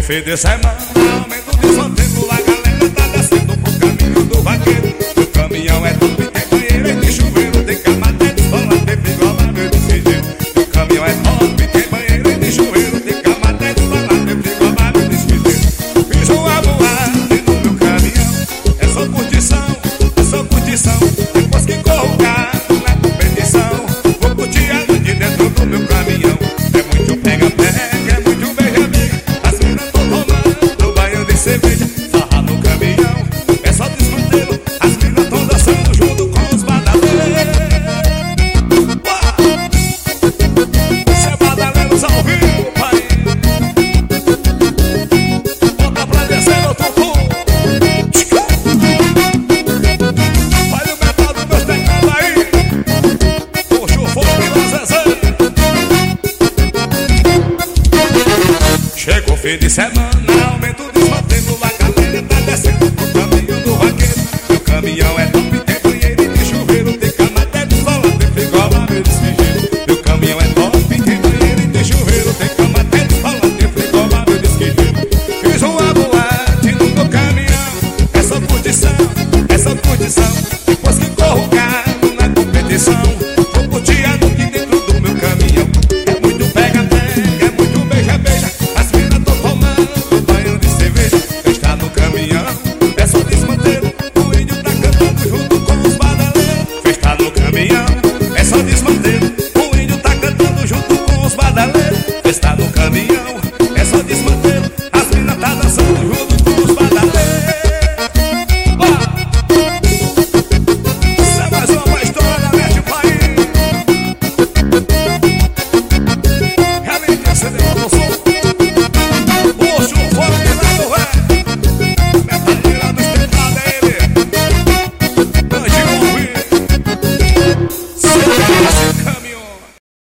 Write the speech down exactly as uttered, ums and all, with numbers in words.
fim de semana, aumento de sorteio, a galera tá descendo pro caminho do vaqueiro. O caminhão é top, tem banheiro e tem chuveiro, tem cama até de escola, tem frigobar, desse jeito. O caminhão é top, tem banheiro e tem chuveiro, tem cama até de escola, tem frigobar, desse jeito. Fiz uma boate no meu caminhão, é só curtição, é só curtição. Depois que corro o carro na competição, vou curtir a noite dentro do meu caminhão. É muito pega-pega, é muito beija-beija, as minas tão tomando banho de cerveja. Sarra no caminhão, é só desmantelo, as minas tão dançando junto com os badaleiros. Cê é badaleiros ao vivo, pai. Bota pra descer no tutu. Olha o metal dos meus teclados aí. Puxa o fogo e o Zezé. Chegou o fim de semana, aumento o desmantelo, a galera tá descendo pro caminho do vaqueiro. Meu caminhão é top, tem banheiro e tem chuveiro, tem cama até de escola, tem frigobar, meu desse jeito. Meu caminhão é top, tem banheiro e tem chuveiro, tem cama até de escola, tem frigobar, meu desse jeito. Fiz uma boate no meu caminhão, é só curtição, é só curtição. Depois que corro o carro na competição, vou curtir a noite dentro do meu caminhão. É muito pega-pega, é muito beija-beija, as minas tão tomando banho de cerveja. Está no caminhão, é só desmantelo, o índio tá cantando junto com os badaleiros. Festa no caminhão,